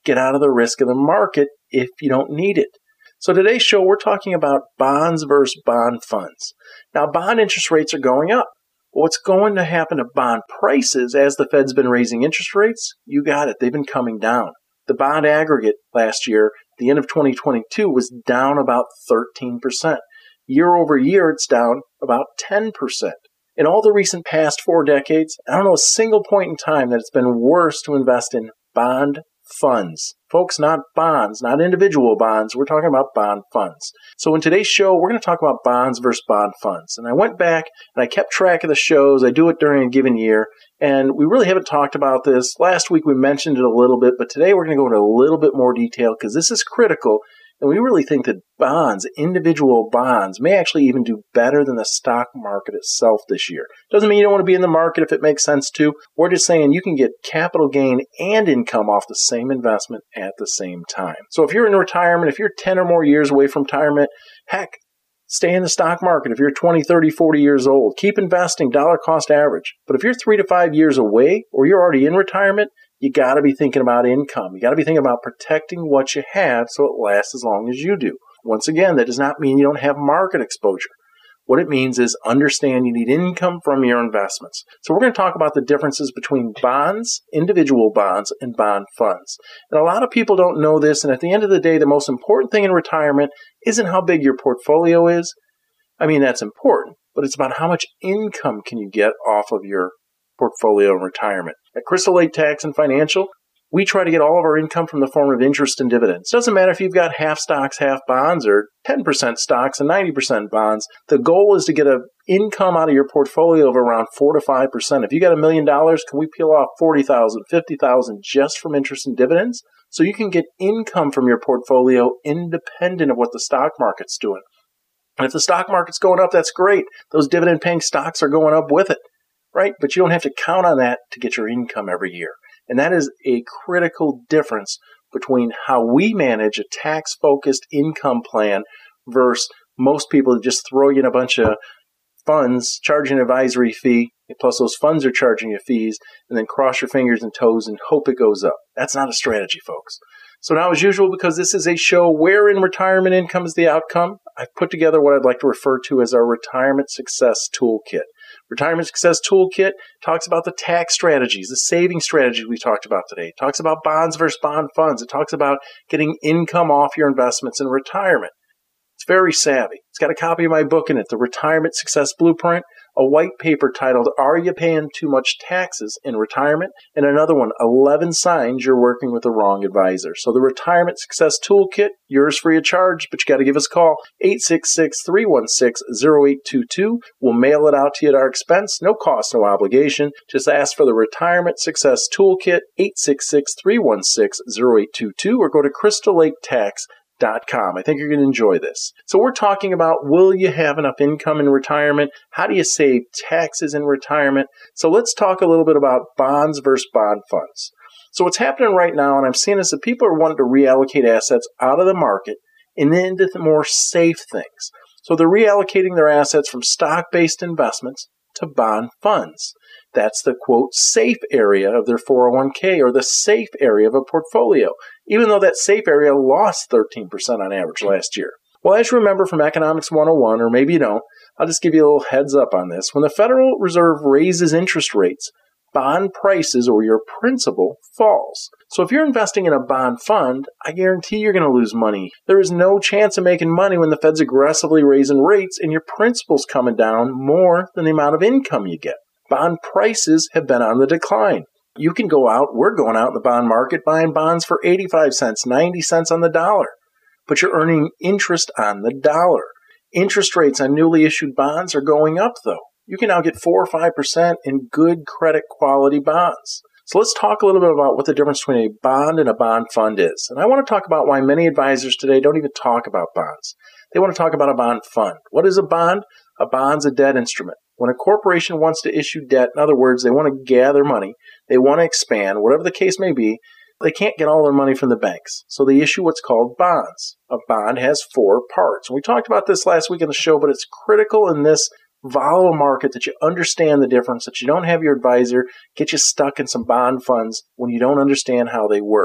get out of the risk of the market if you don't need it. So today's show, we're talking about bonds versus bond funds. Now, bond interest rates are going up. Well, what's going to happen to bond prices as the Fed's been raising interest rates? You got it. They've been coming down. The bond aggregate last year, at the end of twenty twenty-two, was down about thirteen percent. Year over year, it's down about ten percent. In all the recent past four decades, I don't know a single point in time that it's been worse to invest in bond funds. Folks, not bonds, not individual bonds. We're talking about bond funds. So in today's show, we're going to talk about bonds versus bond funds. And I went back and I kept track of the shows. I do it during a given year. And we really haven't talked about this. Last week we mentioned it a little bit, but today we're going to go into a little bit more detail because this is critical. And we really think that bonds, individual bonds, may actually even do better than the stock market itself this year. Doesn't mean you don't want to be in the market if it makes sense to. We're just saying you can get capital gain and income off the same investment at the same time. So if you're in retirement, if you're ten or more years away from retirement, heck, stay in the stock market. If you're twenty, thirty, forty years old, keep investing dollar cost average. But if you're three to five years away or you're already in retirement, you got to be thinking about income. You got to be thinking about protecting what you have so it lasts as long as you do. Once again, that does not mean you don't have market exposure. What it means is understand you need income from your investments. So we're going to talk about the differences between bonds, individual bonds, and bond funds. And a lot of people don't know this, and at the end of the day, the most important thing in retirement isn't how big your portfolio is. I mean, that's important, but it's about how much income can you get off of your portfolio in retirement. At Crystal Lake Tax and Financial, we try to get all of our income from the form of interest and dividends. Doesn't matter if you've got half stocks, half bonds, or ten percent stocks and ninety percent bonds. The goal is to get an income out of your portfolio of around four to five percent. If you got a million dollars, can we peel off forty thousand dollars, fifty thousand dollars just from interest and dividends? So you can get income from your portfolio independent of what the stock market's doing. And if the stock market's going up, that's great. Those dividend-paying stocks are going up with it, right? But you don't have to count on that to get your income every year. And that is a critical difference between how we manage a tax-focused income plan versus most people that just throw you in a bunch of funds, charge an advisory fee, plus those funds are charging you fees, and then cross your fingers and toes and hope it goes up. That's not a strategy, folks. So now, as usual, because this is a show where in retirement income is the outcome, I've put together what I'd like to refer to as our Retirement Success Toolkit. Retirement Success Toolkit talks about the tax strategies, the saving strategies we talked about today. It talks about bonds versus bond funds. It talks about getting income off your investments in retirement. It's very savvy. It's got a copy of my book in it, The Retirement Success Blueprint, a white paper titled, Are You Paying Too Much Taxes in Retirement? And another one, eleven Signs You're Working with the Wrong Advisor. So the Retirement Success Toolkit, yours free of charge, but you got to give us a call, eight six six, three one six, zero eight two two. We'll mail it out to you at our expense, no cost, no obligation. Just ask for the Retirement Success Toolkit, eight six six, three one six, zero eight two two, or go to crystal lake tax dot com. I think you're going to enjoy this. So we're talking about, will you have enough income in retirement? How do you save taxes in retirement? So let's talk a little bit about bonds versus bond funds. So what's happening right now, and I'm seeing this, that people are wanting to reallocate assets out of the market and into the more safe things. So they're reallocating their assets from stock-based investments to bond funds. That's the, quote, safe area of their four oh one k or the safe area of a portfolio, even though that safe area lost thirteen percent on average last year. Well, as you remember from Economics one oh one, or maybe you don't, I'll just give you a little heads up on this. When the Federal Reserve raises interest rates, bond prices or your principal falls. So if you're investing in a bond fund, I guarantee you're going to lose money. There is no chance of making money when the Fed's aggressively raising rates and your principal's coming down more than the amount of income you get. Bond prices have been on the decline. You can go out, we're going out in the bond market buying bonds for eighty-five cents, ninety cents on the dollar, but you're earning interest on the dollar. Interest rates on newly issued bonds are going up, though. You can now get four or five percent in good credit quality bonds. So let's talk a little bit about what the difference between a bond and a bond fund is. And I want to talk about why many advisors today don't even talk about bonds. They want to talk about a bond fund. What is a bond? A bond's a debt instrument. When a corporation wants to issue debt, in other words, they want to gather money, they want to expand, whatever the case may be, they can't get all their money from the banks. So they issue what's called bonds. A bond has four parts. We talked about this last week in the show, but it's critical in this volatile market that you understand the difference, that you don't have your advisor get you stuck in some bond funds when you don't understand how they work.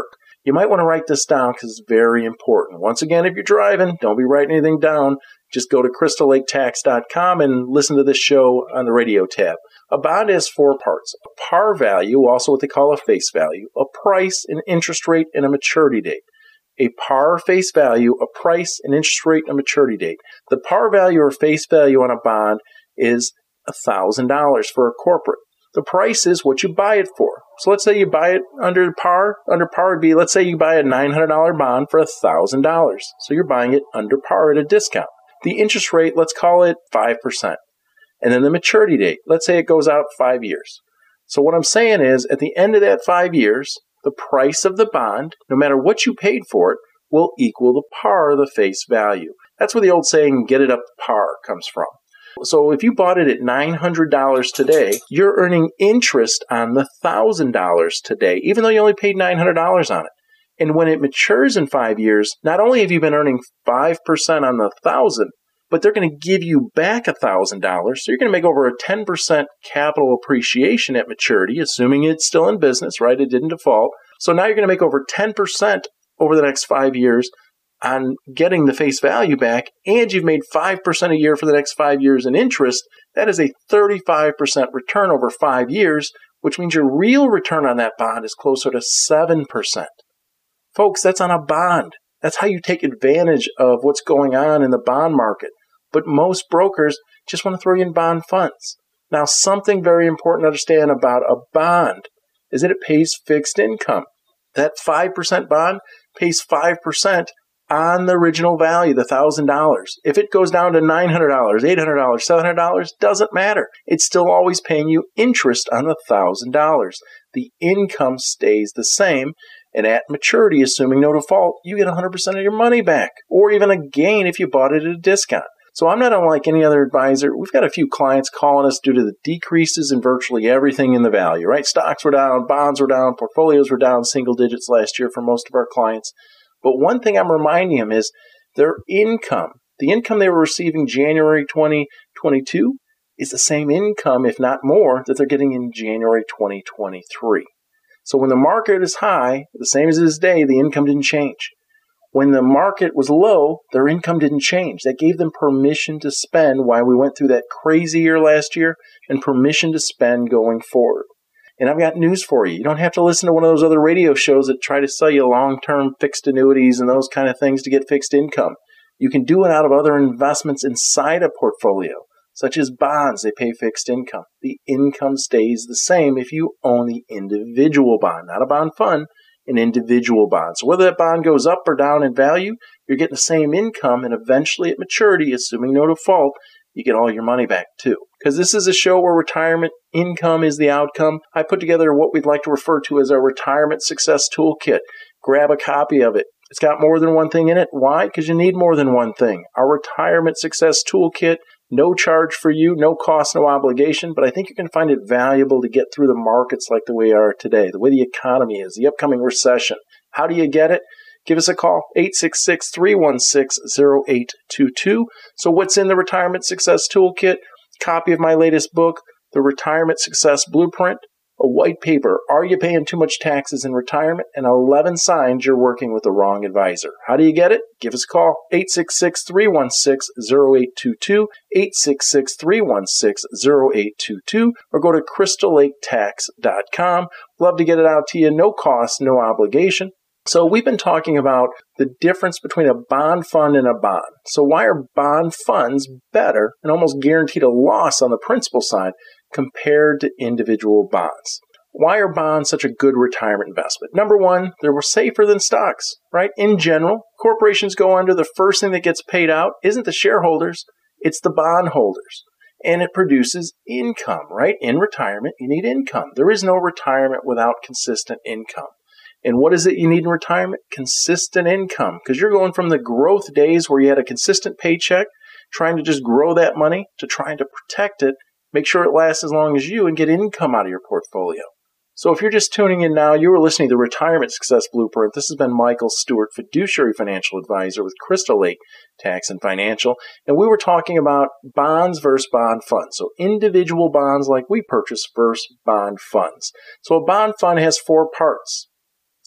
You might want to write this down because it's very important. Once again, if you're driving, don't be writing anything down. Just go to crystal lake tax dot com and listen to this show on the radio tab. A bond has four parts: a par value, also what they call a face value, a price, an interest rate, and a maturity date. A par face value, a price, an interest rate, and a maturity date. The par value or face value on a bond is one thousand dollars for a corporate. The price is what you buy it for. So let's say you buy it under par. Under par would be, let's say you buy a nine hundred dollars bond for one thousand dollars. So you're buying it under par at a discount. The interest rate, let's call it five percent. And then the maturity date, let's say it goes out five years. So what I'm saying is, at the end of that five years, the price of the bond, no matter what you paid for it, will equal the par of the face value. That's where the old saying, get it up to par, comes from. So if you bought it at nine hundred dollars today, you're earning interest on the one thousand dollars today, even though you only paid nine hundred dollars on it. And when it matures in five years, not only have you been earning five percent on the one thousand dollars, but they're going to give you back one thousand dollars. So you're going to make over a ten percent capital appreciation at maturity, assuming it's still in business, right? It didn't default. So now you're going to make over ten percent over the next five years on getting the face value back, and you've made five percent a year for the next five years in interest. That is a thirty-five percent return over five years, which means your real return on that bond is closer to seven percent. Folks, that's on a bond. That's how you take advantage of what's going on in the bond market. But most brokers just want to throw you in bond funds. Now, something very important to understand about a bond is that it pays fixed income. That five percent bond pays five percent on the original value, the one thousand dollars. If it goes down to nine hundred dollars, eight hundred dollars, seven hundred dollars, doesn't matter. It's still always paying you interest on the one thousand dollars. The income stays the same. And at maturity, assuming no default, you get one hundred percent of your money back, or even a gain if you bought it at a discount. So I'm not unlike any other advisor. We've got a few clients calling us due to the decreases in virtually everything in the value, right? Stocks were down, bonds were down, portfolios were down single digits last year for most of our clients. But one thing I'm reminding them is their income, the income they were receiving January twenty twenty-two is the same income, if not more, that they're getting in January twenty twenty-three. So when the market is high, the same as it is today, the income didn't change. When the market was low, their income didn't change. That gave them permission to spend while we went through that crazy year last year, and permission to spend going forward. And I've got news for you. You don't have to listen to one of those other radio shows that try to sell you long-term fixed annuities and those kind of things to get fixed income. You can do it out of other investments inside a portfolio, such as bonds. They pay fixed income. The income stays the same if you own the individual bond, not a bond fund, an individual bond. So whether that bond goes up or down in value, you're getting the same income, and eventually at maturity, assuming no default, you get all your money back too. Because this is a show where retirement income is the outcome, I put together what we'd like to refer to as our Retirement Success Toolkit. Grab a copy of it. It's got more than one thing in it. Why? Because you need more than one thing. Our Retirement Success Toolkit, no charge for you, no cost, no obligation, but I think you can find it valuable to get through the markets like the way we are today, the way the economy is, the upcoming recession. How do you get it? Give us a call, eight six six, three one six, zero eight two two. So what's in the Retirement Success Toolkit? Copy of my latest book, The Retirement Success Blueprint, a white paper, Are You Paying Too Much Taxes in Retirement? And eleven signs you're working with the wrong advisor. How do you get it? Give us a call, eight six six, three one six, zero eight two two, eight six six, three one six, zero eight two two, or go to crystal lake tax dot com. Love to get it out to you, no cost, no obligation. So we've been talking about the difference between a bond fund and a bond. So why are bond funds better and almost guaranteed a loss on the principal side compared to individual bonds? Why are bonds such a good retirement investment? Number one, they were safer than stocks, right? In general, corporations go under. The first thing that gets paid out isn't the shareholders, it's the bondholders. And it produces income, right? In retirement, you need income. There is no retirement without consistent income. And what is it you need in retirement? Consistent income. Because you're going from the growth days where you had a consistent paycheck, trying to just grow that money, to trying to protect it, make sure it lasts as long as you, and get income out of your portfolio. So if you're just tuning in now, you are listening to the Retirement Success Blueprint. This has been Michael Stewart, fiduciary financial advisor with Crystal Lake Tax and Financial. And we were talking about bonds versus bond funds. So individual bonds like we purchase versus bond funds. So a bond fund has four parts.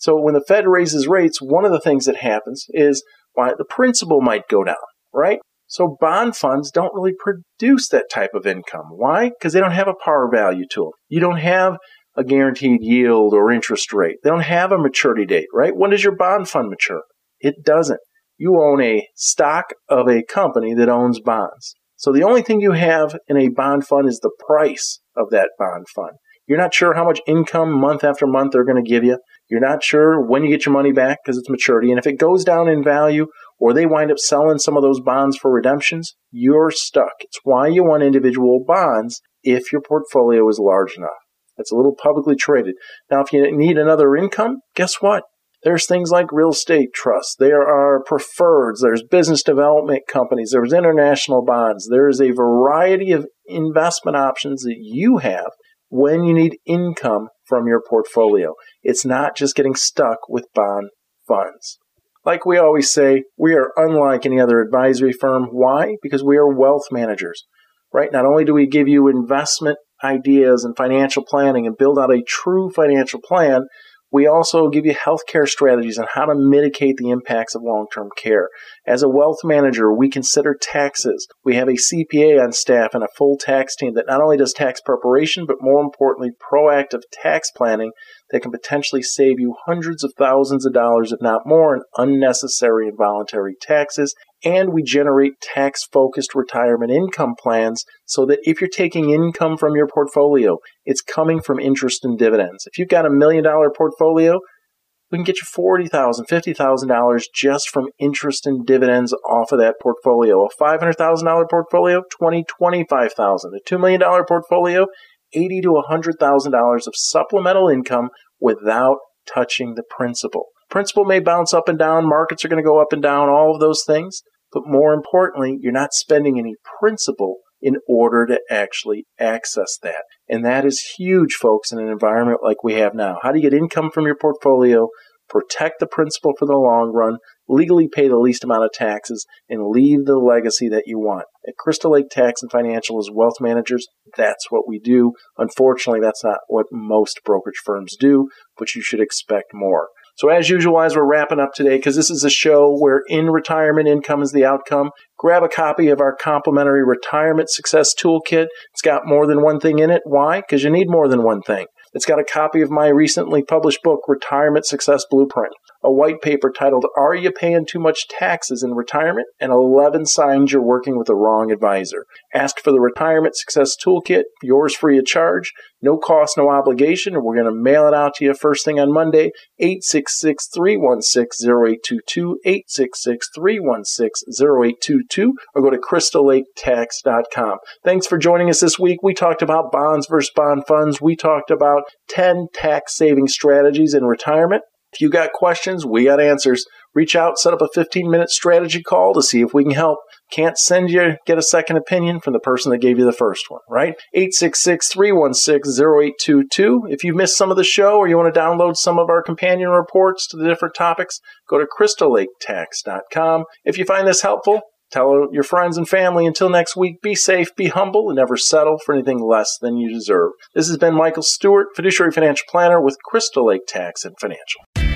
So when the Fed raises rates, one of the things that happens is why the principal might go down, right? So bond funds don't really produce that type of income. Why? Because they don't have a par value to them. You don't have a guaranteed yield or interest rate. They don't have a maturity date, right? When does your bond fund mature? It doesn't. You own a stock of a company that owns bonds. So the only thing you have in a bond fund is the price of that bond fund. You're not sure how much income month after month they're going to give you. You're not sure when you get your money back because it's maturity. And if it goes down in value or they wind up selling some of those bonds for redemptions, you're stuck. It's why you want individual bonds if your portfolio is large enough. It's a little publicly traded. Now, if you need another income, guess what? There's things like real estate trusts. There are preferreds. There's business development companies. There's international bonds. There's a variety of investment options that you have when you need income from your portfolio. It's not just getting stuck with bond funds. Like we always say, we are unlike any other advisory firm. Why? Because we are wealth managers, right? Not only do we give you investment ideas and financial planning and build out a true financial plan, we also give you healthcare strategies on how to mitigate the impacts of long-term care. As a wealth manager, we consider taxes. We have a C P A on staff and a full tax team that not only does tax preparation, but more importantly, proactive tax planning that can potentially save you hundreds of thousands of dollars, if not more, in unnecessary and voluntary taxes. And we generate tax-focused retirement income plans so that if you're taking income from your portfolio, it's coming from interest and dividends. If you've got a million dollar portfolio, we can get you forty thousand dollars, fifty thousand dollars just from interest and dividends off of that portfolio. A five hundred thousand dollars portfolio, twenty thousand dollars, twenty-five thousand dollars. A two million dollars portfolio, eighty thousand to one hundred thousand dollars of supplemental income without touching the principal. Principal may bounce up and down, markets are going to go up and down, all of those things. But more importantly, you're not spending any principal in order to actually access that. And that is huge, folks, in an environment like we have now. How do you get income from your portfolio, protect the principal for the long run, legally pay the least amount of taxes, and leave the legacy that you want? At Crystal Lake Tax and Financial as wealth managers, that's what we do. Unfortunately, that's not what most brokerage firms do, but you should expect more. So as usual, as we're wrapping up today, because this is a show where in retirement income is the outcome, grab a copy of our complimentary Retirement Success Toolkit. It's got more than one thing in it. Why? Because you need more than one thing. It's got a copy of my recently published book, Retirement Success Blueprint, a white paper titled, Are You Paying Too Much Taxes in Retirement? And eleven Signs You're Working with the Wrong Advisor. Ask for the Retirement Success Toolkit, yours free of charge, no cost, no obligation, and we're going to mail it out to you first thing on Monday, eight six six, three one six, zero eight two two, eight six six, three one six, zero eight two two, or go to crystal lake tax dot com. Thanks for joining us this week. We talked about bonds versus bond funds. We talked about ten tax-saving strategies in retirement. If you got questions, we got answers. Reach out, set up a fifteen-minute strategy call to see if we can help. Can't send you, get a second opinion from the person that gave you the first one, right? eight six six, three one six, zero eight two two. If you missed some of the show or you want to download some of our companion reports to the different topics, go to crystal lake tax dot com. If you find this helpful, tell your friends and family. Until next week, be safe, be humble, and never settle for anything less than you deserve. This has been Michael Stewart, Fiduciary Financial Planner with Crystal Lake Tax and Financial.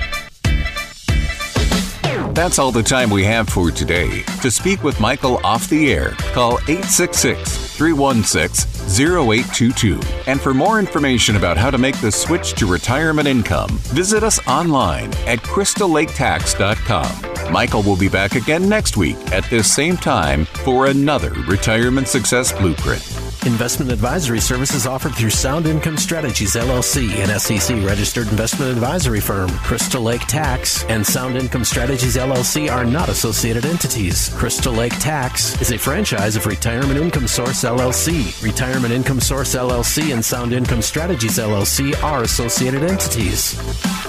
That's all the time we have for today. To speak with Michael off the air, call eight six six, three one six, zero eight two two. And for more information about how to make the switch to retirement income, visit us online at crystal lake tax dot com. Michael will be back again next week at this same time for another Retirement Success Blueprint. Investment advisory services offered through Sound Income Strategies, L L C, an S E C-registered investment advisory firm. Crystal Lake Tax and Sound Income Strategies, L L C are not associated entities. Crystal Lake Tax is a franchise of Retirement Income Source, L L C. Retirement Income Source, L L C and Sound Income Strategies, L L C are associated entities.